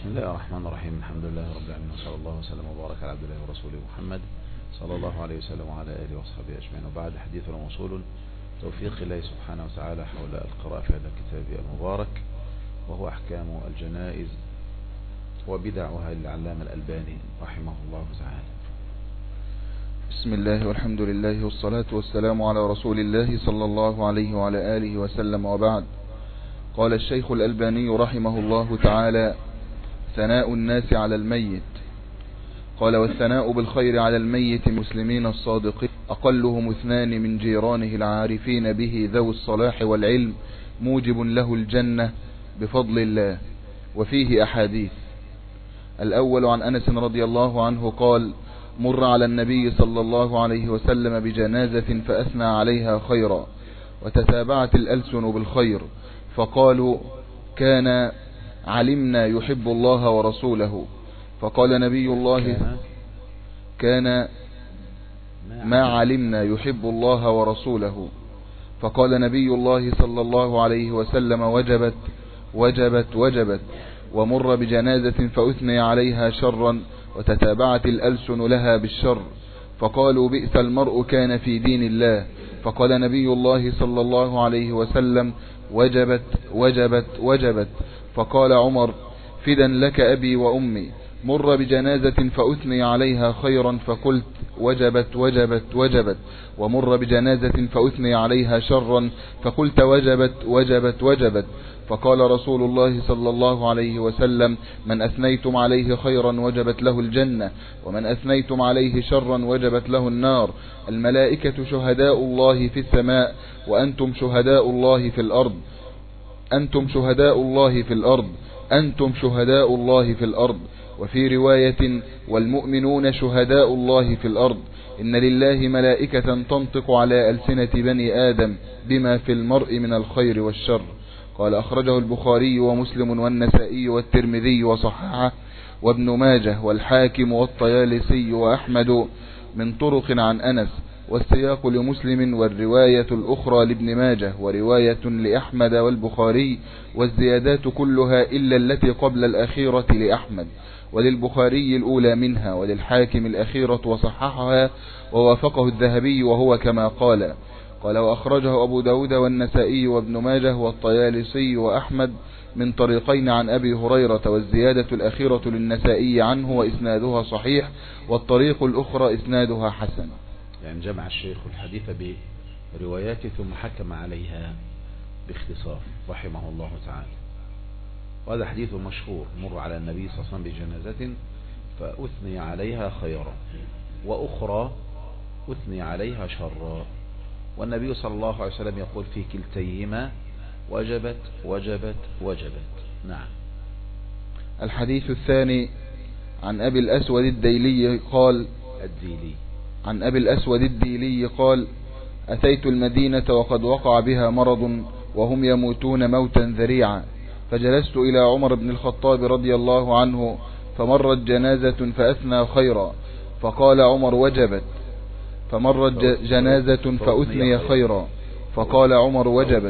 بسم الله الرحمن الرحيم. الحمد لله رب العالمين، وصلى الله وسلم وبارك على عبد الله ورسوله محمد صلى الله عليه وسلم وعلى آله وصحبه أجمعين. وبعد، حديثنا موصول توفيق الله سبحانه وتعالى حول القراءة في هذا الكتاب المبارك، وهو أحكام الجنائز وبدعها للعلامة الألباني رحمه الله تعالى. بسم الله والحمد لله والصلاة والسلام على رسول الله صلى الله عليه وعلى آله وسلم، وبعد. قال الشيخ الألباني رحمه الله تعالى: ثناء الناس على الميت. قال: والثناء بالخير على الميت المسلمين الصادقين أقلهم اثنان من جيرانه العارفين به ذوي الصلاح والعلم موجب له الجنة بفضل الله. وفيه أحاديث. الأول عن أنس رضي الله عنه قال: مر على النبي صلى الله عليه وسلم بجنازة فأثنى عليها خيرا، وتتابعت الألسن بالخير، فقالوا: كان علمنا يحب الله ورسوله. فقال نبي الله: كان ما علمنا يحب الله ورسوله. فقال نبي الله صلى الله عليه وسلم: وجبت وجبت وجبت. ومر بجنازة فأثني عليها شرا، وتتابعت الألسن لها بالشر، فقالوا: بئس المرء كان في دين الله. فقال نبي الله صلى الله عليه وسلم: وجبت وجبت وجبت. فقال عمر: فدا لك أبي وأمي. مر بجنازة فأثني عليها خيرا، فقلت: وجبت وجبت وجبت. ومر بجنازة فأثني عليها شرا، فقلت: وجبت وجبت وجبت. فقال رسول الله صلى الله عليه وسلم: من أثنيتم عليه خيرا وجبت له الجنة، ومن أثنيتم عليه شرا وجبت له النار. الملائكة شهداء الله في السماء، وأنتم شهداء الله في الأرض. أنتم شهداء الله في الأرض. أنتم شهداء الله في الأرض. وفي رواية: والمؤمنون شهداء الله في الأرض. إن لله ملائكة تنطق على ألسنة بني آدم بما في المرء من الخير والشر. قال: أخرجه البخاري ومسلم والنسائي والترمذي وصححه وابن ماجه والحاكم والطيالسي وأحمد من طرق عن أنس، والسياق لمسلم، والرواية الأخرى لابن ماجه، ورواية لأحمد والبخاري، والزيادات كلها إلا التي قبل الأخيرة لأحمد، وللبخاري الأولى منها، وللحاكم الأخيرة وصححها ووافقه الذهبي وهو كما قال. قال: وأخرجه أبو داود والنسائي وابن ماجه والطيالسي وأحمد من طريقين عن أبي هريرة، والزيادة الأخيرة للنسائي عنه وإسنادها صحيح، والطريق الأخرى إسنادها حسن. يعني جمع الشيخ الحديث برواياته ثم حكم عليها باختصار رحمه الله تعالى. وهذا حديث مشهور: مر على النبي صلى الله عليه وسلم بجنازة فأثني عليها خيرا، وأخرى أثني عليها شرا، والنبي صلى الله عليه وسلم يقول في كلتيهما: وجبت وجبت وجبت. نعم. الحديث الثاني عن أبي الأسود الديلي قال: عن أبي الأسود الديلي قال: أتيت المدينة وقد وقع بها مرض وهم يموتون موتا ذريعا، فجلست إلى عمر بن الخطاب رضي الله عنه، فمرت جنازة فأثنى خيرا، فقال عمر: وجبت. فمرت جنازة فأثني خيرا، فقال عمر: وجبت.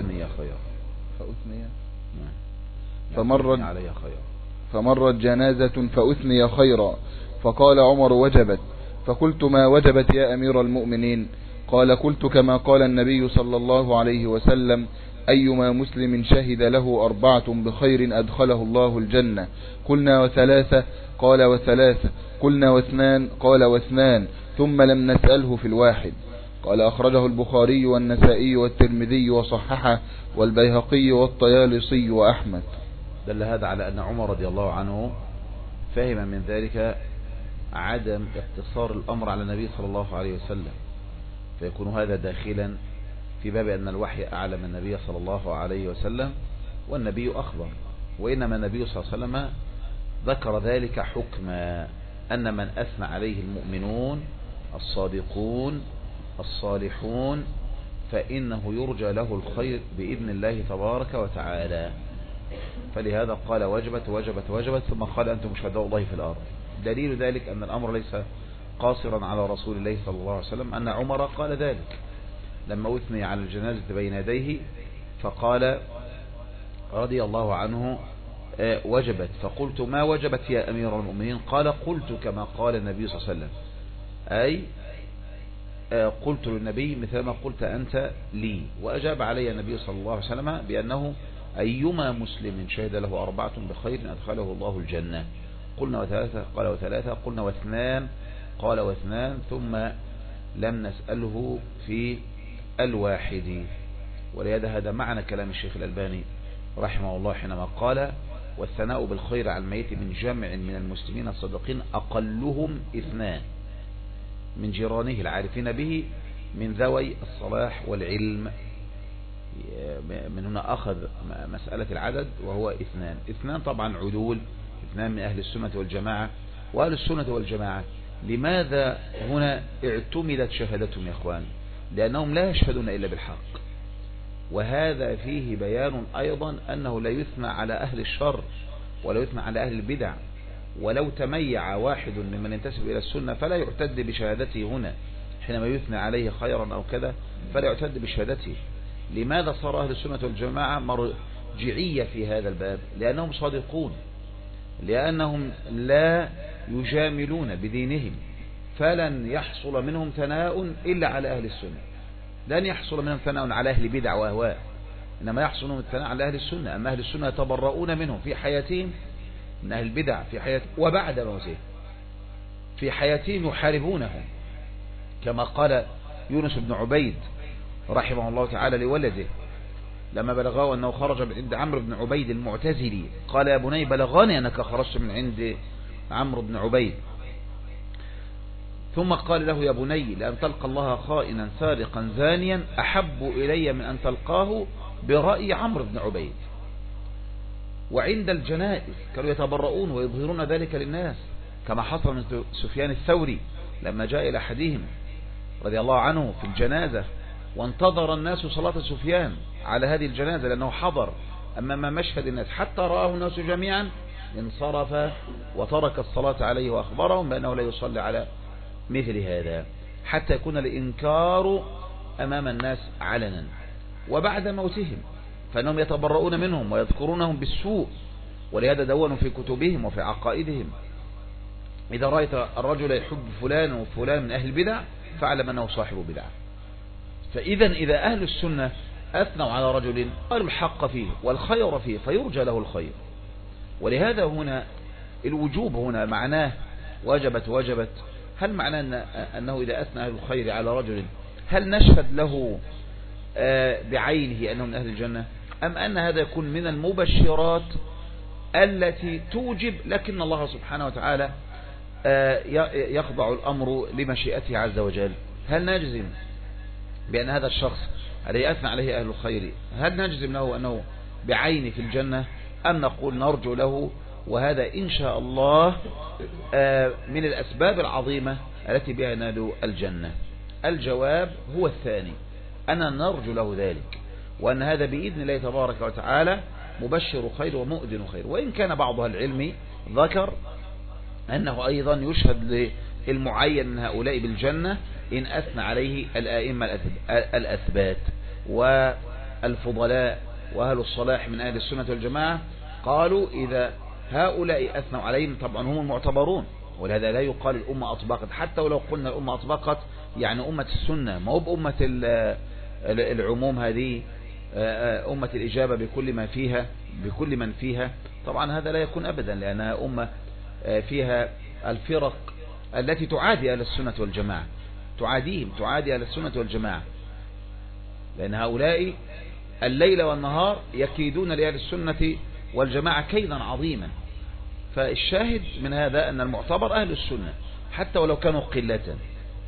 فمرت جنازة فأثني خيرا، فقال عمر: وجبت. فقلت: ما وجبت يا أمير المؤمنين؟ قال: قلت كما قال النبي صلى الله عليه وسلم: أيما مسلم شهد له 4 بخير أدخله الله الجنة. قلنا: وثلاثة؟ قال: وثلاثة. قلنا: و2؟ قال: و2. ثم لم نسأله في الواحد. قال: أخرجه البخاري والنسائي والترمذي وصححه والبيهقي والطيالسي وأحمد. دل هذا على أن عمر رضي الله عنه فهم من ذلك عدم اقتصار الأمر على النبي صلى الله عليه وسلم، فيكون هذا داخلا في باب أن الوحي أعلم النبي صلى الله عليه وسلم، والنبي أخبر. وإنما النبي صلى الله عليه وسلم ذكر ذلك حكما أن من أثنى عليه المؤمنون الصادقون الصالحون فإنه يرجى له الخير بإذن الله تبارك وتعالى. فلهذا قال: وجبت وجبت وجبت، ثم قال: أنتم شهداء الله في الأرض. دليل ذلك أن الأمر ليس قاصرا على رسول الله صلى الله عليه وسلم، أن عمر قال ذلك لما أثني على الجنازة بين يديه، فقال رضي الله عنه: وجبت. فقلت ما وجبت يا أمير المؤمنين؟ قال قلت كما قال النبي صلى الله عليه وسلم، أي قلت للنبي مثل ما قلت أنت لي. وأجاب علي النبي صلى الله عليه وسلم بأنه أيما مسلم شهد له 4 بخير أدخله الله الجنة. قلنا وثلاثة؟ قال وثلاثة. قلنا واثنان؟ قال واثنان. ثم لم نسأله في الواحد. ولهذا هذا معنى كلام الشيخ الألباني رحمه الله حينما قال والثناء بالخير على الميت من جمع من المسلمين الصادقين أقلهم 2 من جيرانه العارفين به من ذوي الصلاح والعلم. من هنا أخذ مسألة العدد وهو 2. 2 طبعا عدول، 2 من أهل السنة والجماعة. وأهل السنة والجماعة لماذا هنا اعتمدت شهادتهم يا أخوان؟ لأنهم لا يشهدون إلا بالحق. وهذا فيه بيان أيضا أنه لا يثنى على أهل الشر ولا يثنى على أهل البدع. ولو تميع واحد ممن ينتسب إلى السنة فلا يعتد بشهادته هنا حينما يثنى عليه خيرا أو كذا، فلا يعتد بشهادته. لماذا صار أهل السنة والجماعة مرجعية في هذا الباب؟ لأنهم صادقون، لأنهم لا يجاملون بدينهم، فلن يحصل منهم ثناء إلا على أهل السنة. لن يحصل منهم ثناء على أهل بدع وأهواء، إنما يحصل منهم الثناء على أهل السنة. أما أهل السنة يتبرؤون منهم في حياتهم من أهل البدع في حياتهم وبعد موتهم. في حياتهم يحاربونهم كما قال يونس بن عبيد رحمه الله تعالى لولده لما بلغه أنه خرج من عند عمرو بن عبيد المعتزلي، قال يا بني بلغني أنك خرجت من عند عمرو بن عبيد. ثم قال له يا بني لأن تلقى الله خائنا سارقا زانيا أحب إلي من أن تلقاه برأي عمرو بن عبيد. وعند الجنائز كانوا يتبرؤون ويظهرون ذلك للناس كما حصل من سفيان الثوري لما جاء إلى أحدهم رضي الله عنه في الجنازة وانتظر الناس صلاة سفيان على هذه الجنازة لأنه حضر أمام مشهد الناس حتى رآه الناس جميعا انصرف وترك الصلاة عليه وأخبرهم بأنه لا يصلي على مثل هذا حتى يكون الإنكار أمام الناس علنا. وبعد موتهم فإنهم يتبرؤون منهم ويذكرونهم بالسوء، ولهذا دونوا في كتبهم وفي عقائدهم إذا رأيت الرجل يحب فلان وفلان من أهل البدع فاعلم أنه صاحب بدعة. فإذا إذا أهل السنة أثنوا على رجل قالوا الحق فيه والخير فيه فيرجى له الخير. ولهذا هنا الوجوب هنا معناه وجبت. هل معناه أنه إذا أثنى أهل الخير على رجل هل نشهد له بعينه أنه من أهل الجنة، أم أن هذا يكون من المبشرات التي توجب لكن الله سبحانه وتعالى يخضع الأمر لمشيئته عز وجل؟ هل نجزم بأن هذا الشخص الذي أثنى عليه أهل الخير هل نجزم له أنه بعينه في الجنة، أم نقول نرجو له وهذا إن شاء الله من الأسباب العظيمة التي بها ينال الجنة؟ الجواب هو الثاني، أنا نرجو له ذلك، وأن هذا بإذن الله تبارك وتعالى مبشر خير ومؤذن خير. وإن كان بعض العلم ذكر أنه أيضا يشهد للمعين من هؤلاء بالجنة إن أثنى عليه الآئمة الأثبات والفضلاء وأهل الصلاح من أهل السنة والجماعة. قالوا إذا هؤلاء أثنوا عليهم طبعا هم المعتبرون، ولهذا لا يقال الأمة أطبقت، حتى ولو قلنا الأمة أطبقت يعني أمة السنة، ما هو بأمة العموم هذه أمة الإجابة بكل من فيها. طبعا هذا لا يكون أبدا، لأنها أمة فيها الفرق التي تعادي أهل السنة والجماعة، تعادي أهل السنة والجماعة، لأن هؤلاء الليل والنهار يكيدون لأهل السنة والجماعة كيدا عظيما. فالشاهد من هذا أن المعتبر أهل السنة حتى ولو كانوا قلة.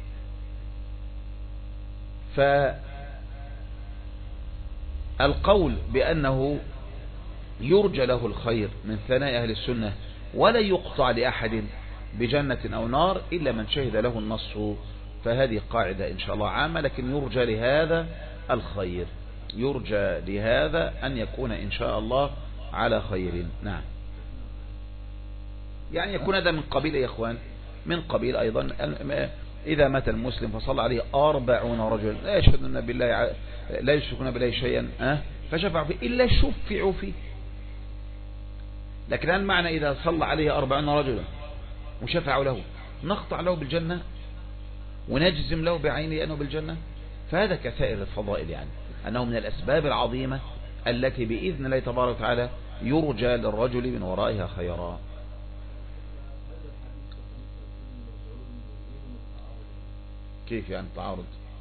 فالقول بأنه يرجى له الخير من ثناء أهل السنة ولا يقطع لأحد بجنة أو نار إلا من شهد له النص، فهذه قاعدة إن شاء الله عامة، لكن يرجى لهذا الخير، يرجى لهذا أن يكون إن شاء الله على خير. نعم، يعني يكون هذا من قبيل يا إخوان، من قبيل أيضا إذا مات المسلم فصلى عليه 40 رجل لا يشهدون بالله لا يشركون بالله شيئا فشفعوا فيه إلا شفعوا فيه، لكن هل معنى إذا صلى عليه 40 رجلا وشفعوا له نقطع له بالجنة ونجزم له بعينه أنه بالجنة؟ فهذا كسائر الفضائل، يعني أنه من الأسباب العظيمة التي بإذن الله تبارك وتعالى يرجى للرجل من ورائها خيرا. كيف يعني تعارض؟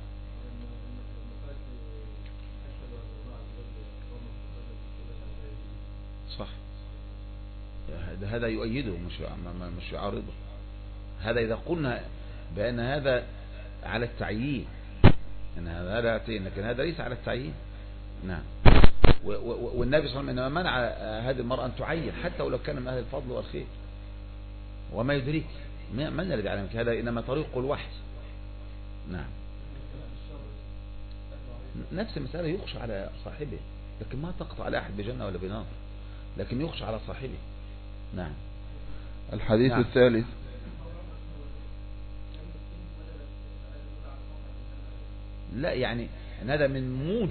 صح، هذا يؤيده مش يعارضه. هذا إذا قلنا بأن هذا على التعيين، إن هذا يعطيه، لكن هذا ليس على التعيين. نعم. والنبي صلى الله عليه وسلم منع هذه المرأة أن تعين حتى ولو كان من أهل الفضل والخير. وما يدريك من الذي يعلمك؟ هذا إنما طريق الوحي. نعم. نفس المسألة يخشى على صاحبه، لكن ما تقطع على أحد بجنة ولا بنار، لكن يخشى على صاحبه. نعم. الحديث الثالث. لا يعني هذا من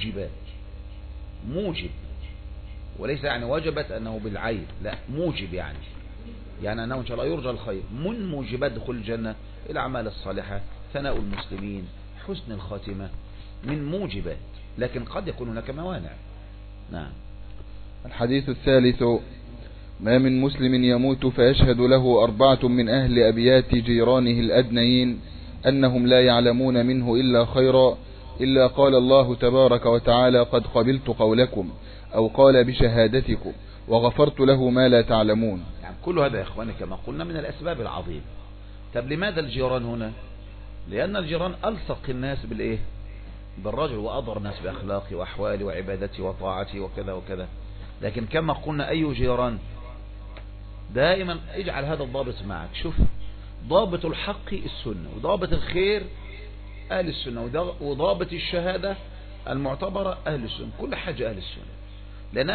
موجب وليس يعني وجبت أنه بالعين، لا موجب يعني أنه إن شاء الله يرجى الخير. من موجبات دخول الجنة الأعمال الصالحة، ثناء المسلمين، حسن الخاتمة، من موجبات، لكن قد يكون هناك موانع. نعم. الحديث الثالث. ما من مسلم يموت فيشهد له 4 من أهل أبيات جيرانه الأدنيين أنهم لا يعلمون منه إلا خيرا، إلا قال الله تبارك وتعالى قد قبلت قولكم، أو قال بشهادتكم، وغفرت له ما لا تعلمون. يعني كل هذا يا إخواني كما قلنا من الأسباب العظيمة. طب لماذا الجيران هنا؟ لأن الجيران ألصق الناس بالإيه؟ بالرجل، وأضر الناس بأخلاقه وأحواله وعبادته وطاعته وكذا وكذا. لكن كما قلنا أي جيران؟ دائما اجعل هذا الضابط معك. شوف، ضابط الحق السنة، وضابط الخير أهل السنة، وضابط الشهادة المعتبرة أهل السنة. كل حاجة أهل السنة، لأن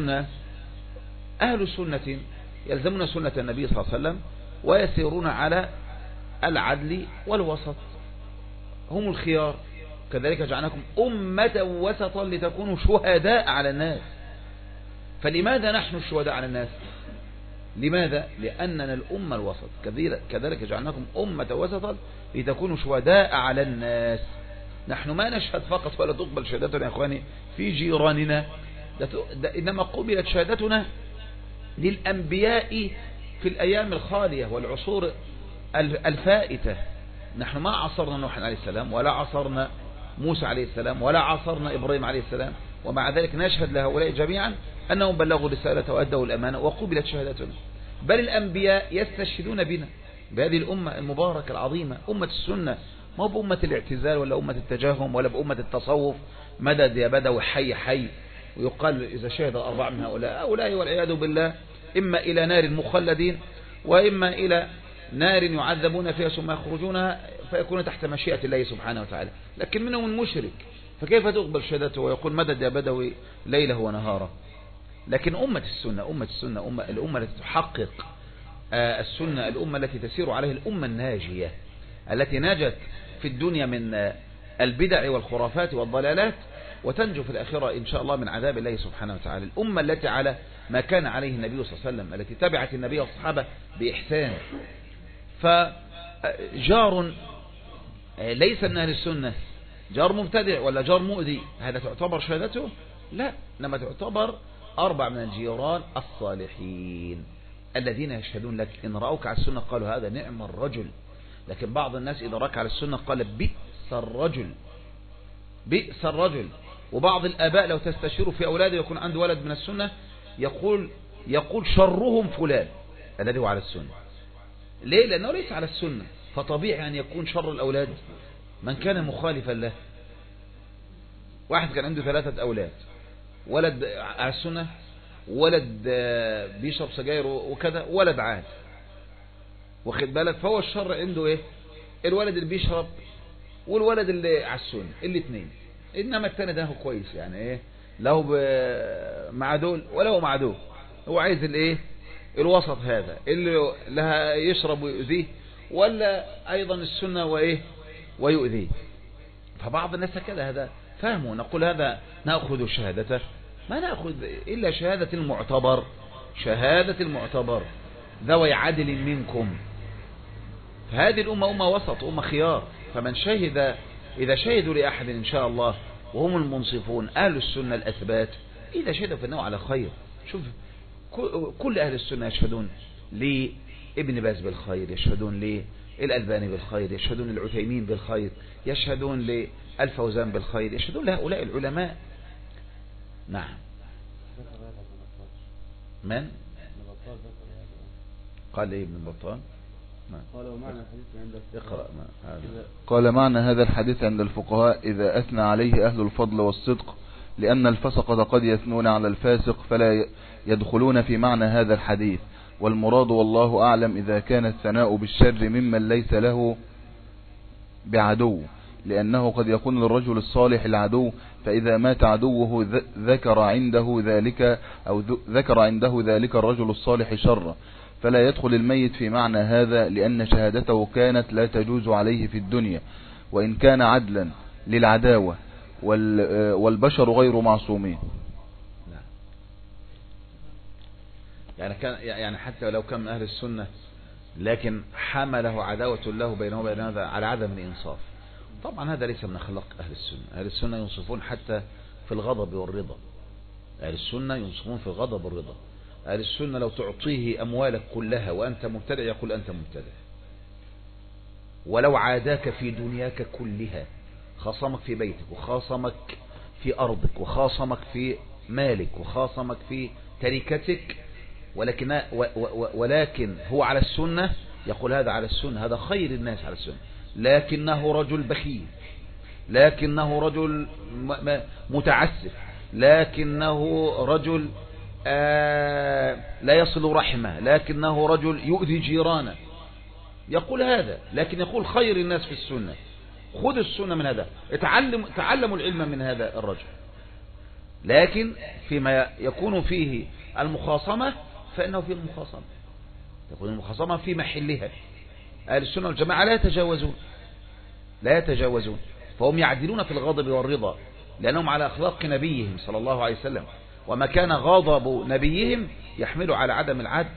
أهل سنة يلزمون سنة النبي صلى الله عليه وسلم ويسيرون على العدل والوسط، هم الخيار. كذلك جعلناكم أمة وسطا لتكونوا شهداء على الناس. فلماذا نحن الشهداء على الناس؟ لماذا؟ لأننا الأمة الوسط. كذلك جعلناكم أمة وسطا لتكونوا شهداء على الناس. نحن ما نشهد فقط ولا تقبل شهادتنا يا أخواني في جيراننا، إنما قبلت شهادتنا للأنبياء في الأيام الخالية والعصور الفائتة. نحن ما عصرنا نوح عليه السلام، ولا عصرنا موسى عليه السلام، ولا عصرنا إبراهيم عليه السلام، ومع ذلك نشهد لهؤلاء جميعا أنهم بلغوا الرسالة وأدوا الأمانة وقبلت شهادتنا. بل الأنبياء يستشهدون بنا بهذه الأمة المباركة العظيمة، أمة السنة، ما بأمة الاعتزال ولا أمة التجاهم ولا بأمة التصوف. مدد يا بدوي، حي حي. ويقال إذا شهد 4 من هؤلاء والعياذ بالله إما إلى نار مخلدين، وإما إلى نار يعذبون فيها ثم يخرجونها فيكون تحت مشيئة الله سبحانه وتعالى. لكن منهم المشرك، فكيف تقبل شهادته ويقول مدد يا بدوي ليله ونهاره؟ لكن أمة السنة الأمة التي تحقق السنة، الأمة التي تسير عليه، الأمة الناجية التي نجت في الدنيا من البدع والخرافات والضلالات، وتنجو في الآخرة إن شاء الله من عذاب الله سبحانه وتعالى. الأمة التي على ما كان عليه النبي صلى الله عليه وسلم، التي تبعت النبي والصحابة بإحسان. فجار ليس من أهل السنة، جار مبتدع ولا جار مؤذي، هذا تعتبر شهادته؟ لا، إنما تعتبر 4 من الجيران الصالحين الذين يشهدون لك. إن رأوك على السنة قالوا هذا نعم الرجل. لكن بعض الناس إذا رأك على السنة قال بئس الرجل، بئس الرجل. وبعض الآباء لو تستشيروا في أولاده يكون عنده ولد من السنة يقول شرهم فلان الذي هو على السنة. ليه؟ لأنه ليس على السنة، فطبيعي أن يكون شر الأولاد من كان مخالفا له. واحد كان عنده 3 أولاد، ولد على السنة، ولد بيشرب سجاير وكذا، ولد عاد، واخد بالك؟ فهو الشر عنده ايه؟ الولد اللي بيشرب والولد اللي على السنة، الاثنين. انما الثاني ده هو كويس، يعني ايه، له مع دول ولا هو مع دول، هو عايز الايه، الوسط، هذا اللي لها يشرب ويؤذيه ولا ايضا السنة وايه ويؤذيه. فبعض الناس كذا، هذا فهموا. نقول هذا نأخذ شهادته، ما نأخذ إلا شهادة المعتبر، شهادة المعتبر ذوي عدل منكم. فهذه الأمة أمة وسط، أمة خيار. فمن شهد، إذا شهدوا لأحد إن شاء الله وهم المنصفون أهل السنة الأثبات، إذا شهدوا فإنه على خير. شوف كل أهل السنة يشهدون لابن باز بالخير، يشهدون للألباني بالخير، يشهدون للعثيمين بالخير، يشهدون للفوزان بالخير، يشهدون لهؤلاء العلماء. نعم. من قال لي ابن بطال؟ قال معنى هذا الحديث عند الفقهاء إذا أثنى عليه أهل الفضل والصدق، لأن الفسقة قد يثنون على الفاسق فلا يدخلون في معنى هذا الحديث. والمراد والله أعلم إذا كان الثناء بالشر ممن ليس له بعدو، لأنه قد يكون للرجل الصالح العدو، فإذا مات عدوه ذكر عنده ذلك الرجل الصالح شره، فلا يدخل الميت في معنى هذا، لأن شهادته كانت لا تجوز عليه في الدنيا وإن كان عدلا للعداوة، والبشر غير معصومين. يعني حتى لو كان من أهل السنة لكن حمله عداوة له بينه وبين هذا على عدم الإنصاف، طبعا هذا ليس من أخلاق أهل السنة. أهل السنة ينصفون حتى في الغضب والرضا. أهل السنة ينصفون في الغضب والرضا. أهل السنة لو تعطيه أموالك كلها وأنت مبتدع يقول أنت مبتدع، ولو عاداك في دنياك كلها، خاصمك في بيتك وخاصمك في أرضك وخاصمك في مالك وخاصمك في تركتك، ولكن هو على السنة، يقول هذا على السنة، هذا خير الناس على السنة، لكنه رجل بخيل، لكنه رجل متعسف، لكنه رجل لا يصل رحمه، لكنه رجل يؤذي جيرانه، يقول هذا. لكن يقول خير الناس في السنة. خذوا السنة من هذا، تعلموا العلم من هذا الرجل. لكن فيما يكون فيه المخاصمة فإنه فيه المخاصمة، تكون المخاصمة في محلها. أهل السنة والجماعة لا يتجاوزون، فهم يعدلون في الغضب والرضا، لأنهم على أخلاق نبيهم صلى الله عليه وسلم، وما كان غضب نبيهم يحمل على عدم العدل.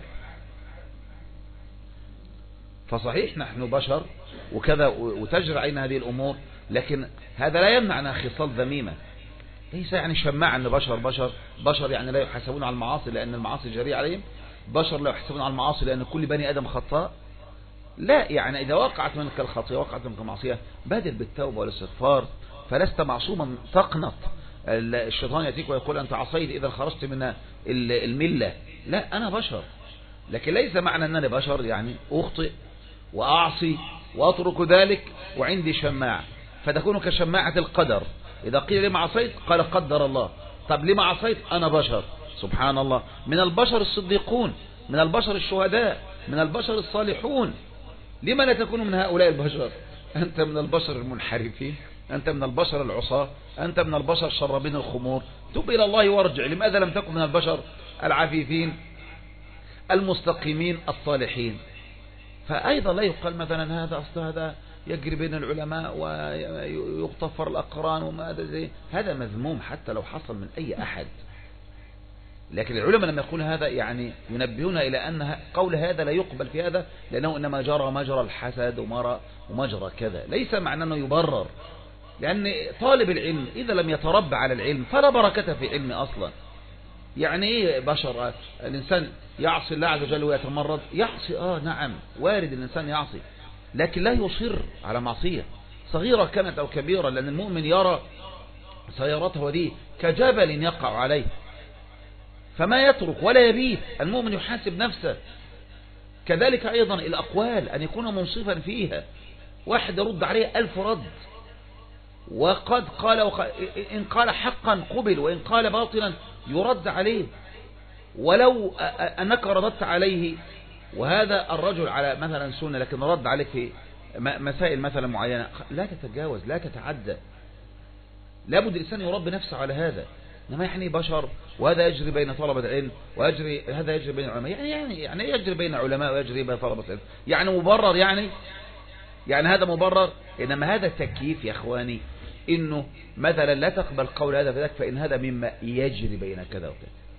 فصحيح نحن بشر وكذا وتجري علينا هذه الأمور، لكن هذا لا يمنع أنها خصال ذميمة. ليس يعني شماعة أن بشر يعني لا يحاسبون على المعاصي لأن المعاصي جريئة عليهم، بشر لا يحاسبون على المعاصي لأن كل بني آدم خطاء. لا، يعني إذا وقعت منك الخطيئة وقعت منك المعصية بادر بالتوبة والاستغفار، فلست معصوما تقنط. الشيطان يأتيك ويقول أنت عصيت إذا خرجت من الملة. لا، أنا بشر، لكن ليس معنى أنني بشر يعني أخطئ وأعصي وأترك ذلك وعندي شماعة، فتكون كشماعة القدر. إذا قيل لما عصيت قال قدر الله. طب لما عصيت؟ أنا بشر. سبحان الله، من البشر الصديقون، من البشر الشهداء، من البشر الصالحون. لما لا تكون من هؤلاء البشر؟ أنت من البشر المنحرفين، أنت من البشر العصاة، أنت من البشر شربين الخمور. تب إلى الله وارجع. لماذا لم تكن من البشر العفيفين المستقيمين الصالحين؟ فأيضا لا يقال مثلا هذا أصل هذا يجري بين العلماء ويغتفر الأقران وما هذا مذموم حتى لو حصل من أي أحد. لكن العلماء لما يقول هذا يعني ينبهون إلى أن قول هذا لا يقبل في هذا، لأنه إنما جرى مجرى الحسد ومجرى كذا، ليس معنى أنه يبرر. لأن طالب العلم إذا لم يتربى على العلم فلا بركة في علمه أصلا. يعني إيه بشر؟ الإنسان يعصي الله عز وجل ويتمرد، يعصي نعم، وارد الإنسان يعصي، لكن لا يصر على معصية صغيرة كانت أو كبيرة، لأن المؤمن يرى سيارته دي كجبل يقع عليه فما يترك ولا يبيت. المؤمن يحاسب نفسه. كذلك أيضا الأقوال أن يكون منصفا فيها. واحد يرد عليه 1000 رد، وقد قال إن قال حقا قبل، وإن قال باطلا يرد عليه. ولو أنك رددت عليه وهذا الرجل على مثلا سنة لكن رد عليك في مسائل مثلا معينة، لا تتجاوز، لا تتعدى. لابد الإنسان يربي نفسه على هذا. إنما يعني بشر، وهذا يجري بين طلبة العلم هذا يجري بين العلماء، يعني يجري بين علماء ويجري بين طلبة العلم، يعني مبرر، يعني هذا مبرر. إنما هذا تكييف يا إخواني، إنه مثلا لا تقبل قول هذا فذاك، فإن هذا مما يجري بين كذا وكذا.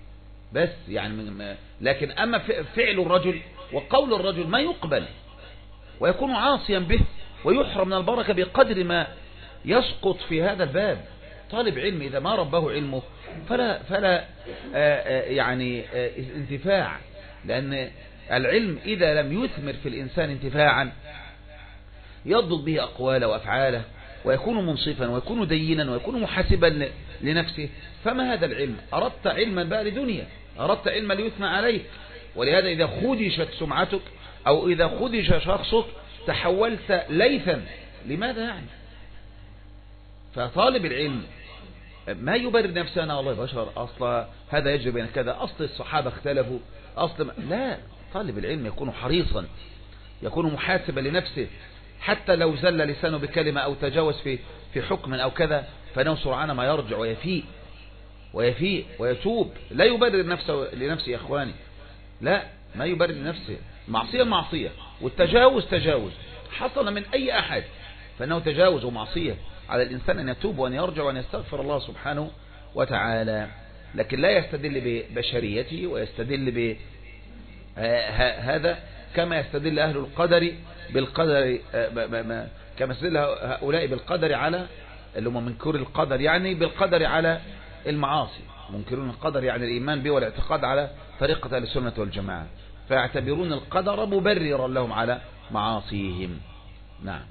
بس يعني لكن أما فعل الرجل وقول الرجل ما يقبل، ويكون عاصيا به ويحرم من البركة بقدر ما يسقط في هذا الباب. طالب علم إذا ما ربه علمه فلا يعني انتفاع، لأن العلم إذا لم يثمر في الإنسان انتفاعا يضبط به أقواله وأفعاله، ويكون منصفا ويكون دينا ويكون محاسبا لنفسه، فما هذا العلم؟ أردت علما بقى لدنيا، أردت علما ليثنى عليك. ولهذا إذا خدشت سمعتك أو إذا خدش شخصك تحولت ليثا. لماذا يعني؟ فطالب العلم ما يبرر نفسه أنا والله بشر، أصلا هذا يجري بين كذا، أصل الصحابة اختلفوا، لا، طالب العلم يكون حريصا، يكون محاسبا لنفسه، حتى لو زل لسانه بكلمة أو تجاوز في حكم أو كذا، فإنه سرعان ما يرجع ويفيق ويتوب. لا يبرر نفسه لنفسه يا إخواني، لا، ما يبرر لنفسه. معصية والتجاوز تجاوز حصل من أي أحد، فإنه تجاوز ومعصية. على الإنسان أن يتوب وأن يرجع وأن يستغفر الله سبحانه وتعالى، لكن لا يستدل ببشريته ويستدل هذا كما يستدل أهل القدر بالقدر، كما يستدل هؤلاء بالقدر على اللي هم منكر القدر، يعني بالقدر على المعاصي. منكرون القدر يعني الإيمان به والاعتقاد على طريقة أهل السنة والجماعة، فيعتبرون القدر مبررا لهم على معاصيهم. نعم.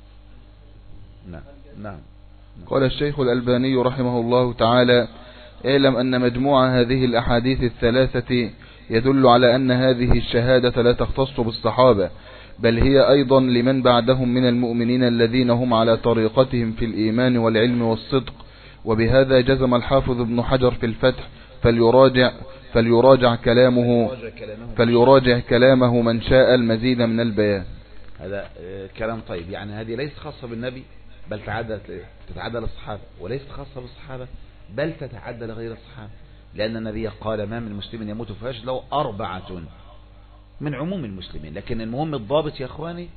قال الشيخ الألباني رحمه الله تعالى: اعلم أن مجموع هذه الأحاديث الثلاثة يدل على أن هذه الشهادة لا تختص بالصحابة، بل هي أيضا لمن بعدهم من المؤمنين الذين هم على طريقتهم في الإيمان والعلم والصدق. وبهذا جزم الحافظ ابن حجر في الفتح: فليراجع كلامه من شاء المزيد من البيان. هذا كلام طيب، يعني هذه ليست خاصة بالنبي بل تتعدى للصحابة، وليست خاصة بالصحابة بل تتعدى لغير الصحابة، لأن النبي قال: ما من مسلم يموت فيشهد له 4 من عموم المسلمين. لكن المهم الضابط يا إخواني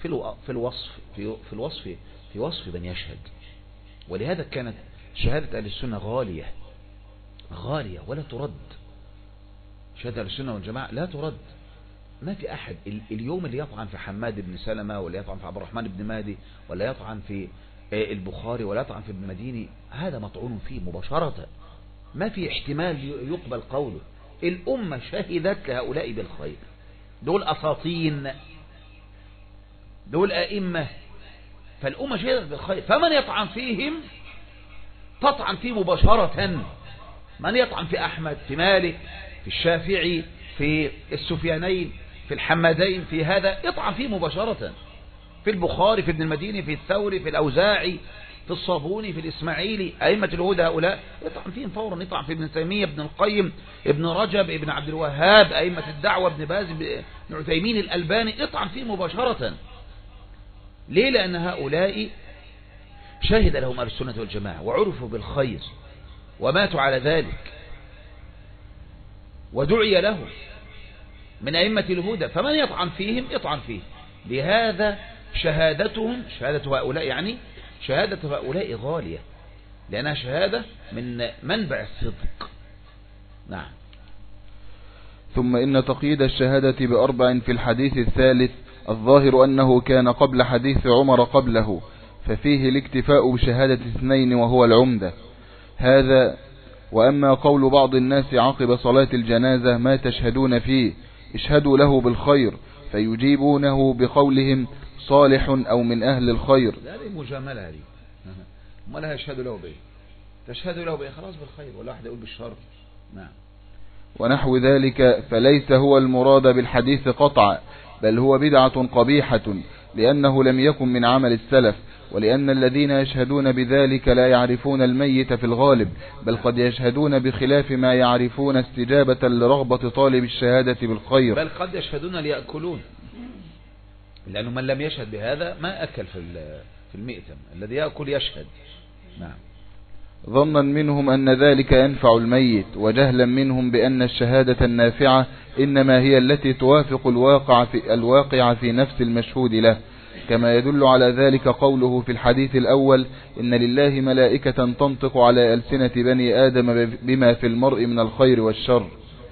في وصف من يشهد. ولهذا كانت شهادة أهل السنة غالية ولا ترد. شهادة أهل السنة والجماعة لا ترد. ما في أحد اليوم اللي يطعن في حماد بن سلمة، ولا يطعن في عبد الرحمن بن مهدي، ولا يطعن في البخاري، ولا يطعن في ابن مديني، هذا مطعون فيه مباشرة، ما في احتمال يقبل قوله. الأمة شهدت لهؤلاء بالخير، دول أساطين، دول أئمة، فالأمة شهدت بالخير، فمن يطعن فيهم تطعن فيه مباشرة. من يطعن في أحمد، في مالك، في الشافعي، في السفيانين، في الحمادين، في هذا يطعن فيه مباشرة. في البخاري، في ابن المديني، في الثوري، في الأوزاعي، في الصابوني، في الإسماعيلي، أئمة الهدى هؤلاء يطعن فيهم فورا. يطعن في ابن تيمية، ابن القيم، ابن رجب، ابن عبد الوهاب، أئمة الدعوة، ابن باز، ابن عثيمين، الألباني، يطعن فيه مباشرة. ليه؟ لأن هؤلاء شهد لهم أهل السنة والجماعة وعرفوا بالخير وماتوا على ذلك ودعي لهم من أئمة الهدى، فمن يطعن فيهم يطعن فيه. لهذا شهادتهم، شهادة هؤلاء يعني شهادة هؤلاء غالية، لأنها شهادة من منبع الصدق. نعم. ثم إن تقييد الشهادة ب4 في الحديث الثالث الظاهر أنه كان قبل حديث عمر قبله، ففيه الاكتفاء بشهادة 2 وهو العمدة هذا. وأما قول بعض الناس عقب صلاة الجنازة: ما تشهدون فيه؟ اشهدوا له بالخير، فيجيبونه بقولهم: صالح أو من أهل الخير. لا، هذه مجاملة هذه. ما لها يشهد له به؟ تشهد له به خلاص بالخير، ولا أحد يقول بالشر. نعم. ونحو ذلك، فليس هو المراد بالحديث قطعا، بل هو بدعة قبيحة، لأنه لم يكن من عمل السلف، ولأن الذين يشهدون بذلك لا يعرفون الميت في الغالب، بل قد يشهدون بخلاف ما يعرفون استجابة لرغبة طالب الشهادة بالخير، بل قد يشهدون ليأكلون، لأنه من لم يشهد بهذا ما أكل في المئتم، الذي يأكل يشهد. نعم. ظنا منهم أن ذلك ينفع الميت، وجهلا منهم بأن الشهادة النافعة إنما هي التي توافق الواقع في نفس المشهود له، كما يدل على ذلك قوله في الحديث الأول: إن لله ملائكة تنطق على ألسنة بني آدم بما في المرء من الخير والشر.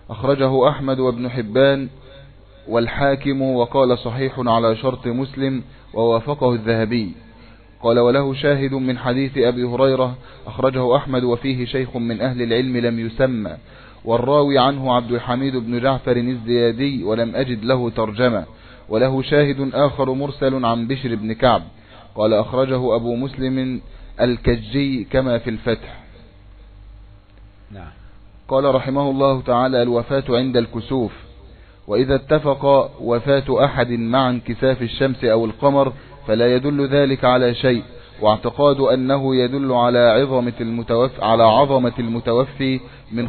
أخرجه أحمد وابن حبان والحاكم وقال صحيح على شرط مسلم ووافقه الذهبي. قال وله شاهد من حديث أبي هريرة أخرجه أحمد وفيه شيخ من أهل العلم لم يسمى، والراوي عنه عبد الحميد بن جعفر الزيادي ولم أجد له ترجمة. وله شاهد آخر مرسل عن بشر بن كعب قال أخرجه أبو مسلم الكجي كما في الفتح. نعم. قال رحمه الله تعالى الوفاة عند الكسوف. وإذا اتفق وفاة أحد مع انكساف الشمس أو القمر فلا يدل ذلك على شيء، واعتقاد أنه يدل على عظمة المتوفي من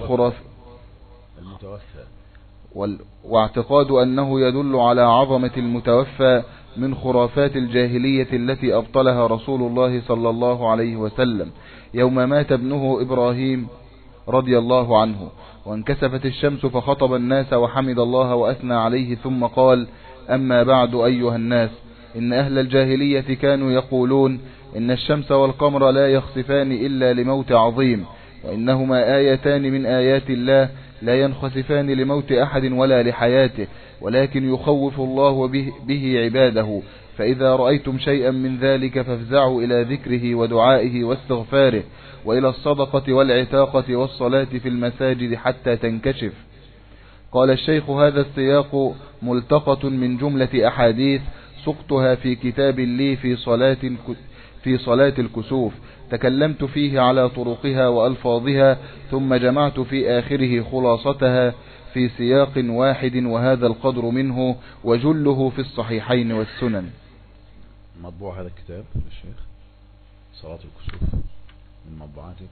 واعتقاد أنه يدل على عظمة المتوفى من خرافات الجاهلية التي أبطلها رسول الله صلى الله عليه وسلم يوم مات ابنه إبراهيم رضي الله عنه، وانكسفت الشمس فخطب الناس وحمد الله وأثنى عليه ثم قال: أما بعد أيها الناس، إن أهل الجاهلية كانوا يقولون إن الشمس والقمر لا يخسفان إلا لموت عظيم، وإنهما آيتان من آيات الله لا ينخسفان لموت أحد ولا لحياته، ولكن يخوف الله به عباده، فإذا رأيتم شيئا من ذلك فافزعوا إلى ذكره ودعائه واستغفاره، وإلى الصدقة والعتاقة والصلاة في المساجد حتى تنكشف. قال الشيخ: هذا السياق ملتقط من جملة أحاديث سقتها في كتاب لي في صلاة الكسوف، تكلمت فيه على طرقها وألفاظها، ثم جمعت في آخره خلاصتها في سياق واحد، وهذا القدر منه، وجله في الصحيحين والسنن. مطبوع هذا الكتاب الشيخ صلاة الكسوف من مطبوعاته.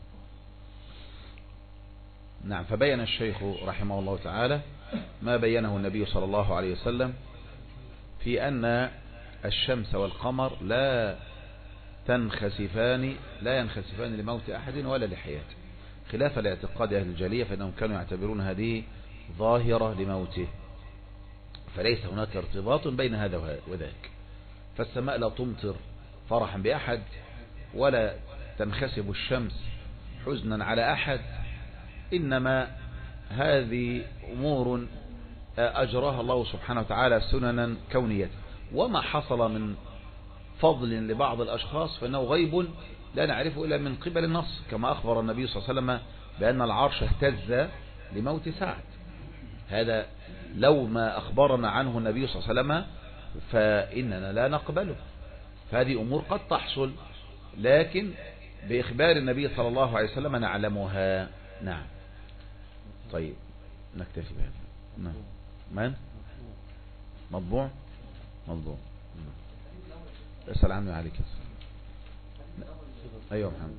نعم. فبين الشيخ رحمه الله تعالى ما بينه النبي صلى الله عليه وسلم في أن الشمس والقمر لا ينخسفان لموت أحد ولا لحياته، خلاف الاعتقاد أهل الجاهلية، فإنهم كانوا يعتبرون هذه ظاهرة لموته، فليس هناك ارتباط بين هذا وذاك. فالسماء لا تمطر فرحا بأحد، ولا تنخسف الشمس حزنا على أحد، إنما هذه أمور أجراها الله سبحانه وتعالى سننا كونية، وما حصل من فضل لبعض الأشخاص فإنه غيب لا نعرفه إلا من قبل النص، كما أخبر النبي صلى الله عليه وسلم بأن العرش اهتز لموت سعد. هذا لو ما أخبرنا عنه النبي صلى الله عليه وسلم فإننا لا نقبله، فهذه أمور قد تحصل، لكن بإخبار النبي صلى الله عليه وسلم نعلمها. نعم. طيب نكتفي بهذا. نعم. من مطبوع اسأل عنه عليك. أيوة محمد.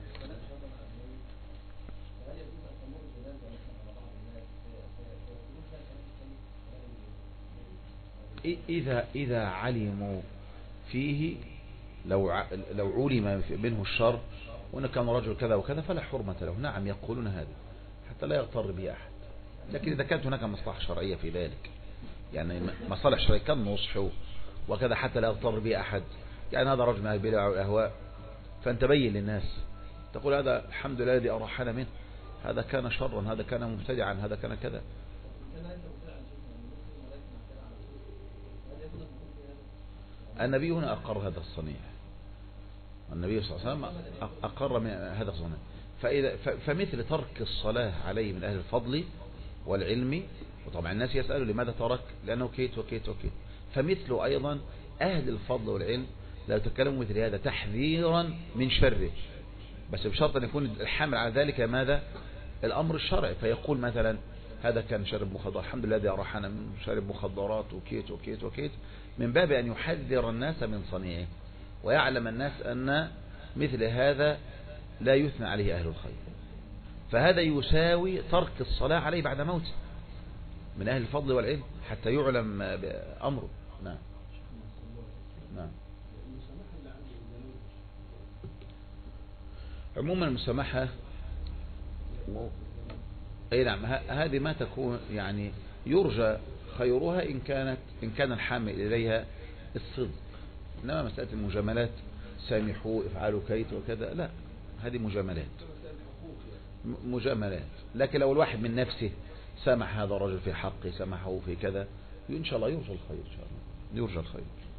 إذا علموا فيه، لو علم منه الشر وأن كان رجل كذا وكذا فلا حرمة له. نعم يقولون هذا حتى لا يغتر به أحد، لكن إذا كانت هناك مصلحة شرعية في ذلك، يعني مصالح شرعية كالنصح وكذا حتى لا يغتر به أحد، يعني هذا رجل من البدع والأهواء، فأنت بين للناس تقول هذا الحمد لله الذي أرحنا منه، هذا كان شرا، هذا كان مبتدعا، هذا كان كذا. النبي هنا أقر هذا الصنيع، النبي صلى الله عليه وسلم أقر من هذا الصنيع. فمثل ترك الصلاة عليه من أهل الفضل والعلم، وطبعا الناس يسألوا لماذا ترك، لأنه كيت وكيت وكيت، فمثل أيضا أهل الفضل والعلم لا يتكلموا مثل هذا تحذيرا من شره، بس بشرط أن يكون الحامل على ذلك ماذا؟ الأمر الشرعي. فيقول مثلا هذا كان شارب مخدرات، الحمد لله الذي أراحنا من شارب مخدرات وكيت وكيت وكيت، من باب أن يحذر الناس من صنيعه، ويعلم الناس أن مثل هذا لا يثنى عليه أهل الخير، فهذا يساوي ترك الصلاة عليه بعد موته من أهل الفضل والعلم حتى يعلم أمره. نعم. نعم. عموما المسامحة أي نعم هذه ما تكون يعني يرجى خيرها إن كان الحامل إليها الصدق، إنما مسألة المجاملات سامحوا افعلوا كيت وكذا، لا، هذه مجاملات. لكن لو الواحد من نفسه سامح هذا الرجل في حقه، سامحه في كذا، إن شاء الله يرجى الخير، إن شاء الله يرجى الخير.